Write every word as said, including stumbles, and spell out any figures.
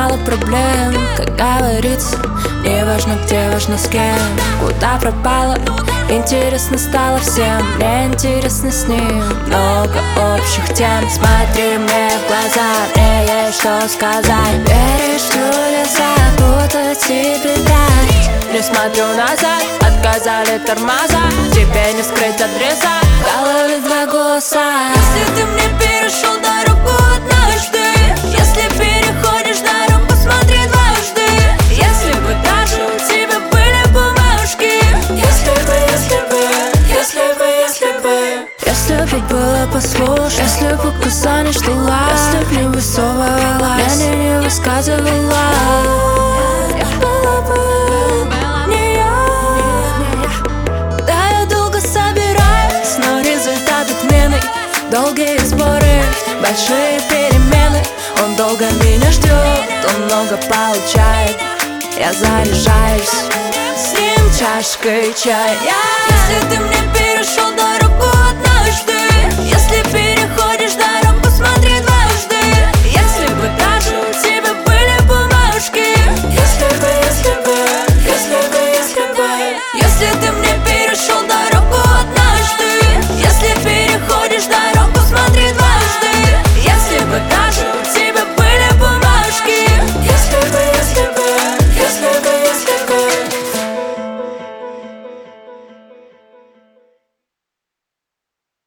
мало проблем. Как говорится, не важно где, важно с кем. Куда пропала, интересно стало всем. Мне интересно с ним, много общих тем. Смотри мне в глаза, мне есть что сказать. Веришь в чудеса, будто тебе дать. Не смотрю назад, отказали тормоза. Тебе не скрыть адреса, в голове два голоса. Если ты мне перешел дорогу однажды, если переходишь дорогу, посмотри дважды. Если бы даже у тебя были бумажки. Если бы, если бы, если бы, если бы Если бы было послушно, если бы указание ждала, если б не высовывала, я не, не высказывала. Была бы не я. Да, я долго собираюсь, но результат отменный. Долгие споры, большие перемены. Он долго меня ждет, он много получает. Я заряжаюсь с ним чашкой чая. Если ты мне перешел дорогу однажды, если переходишь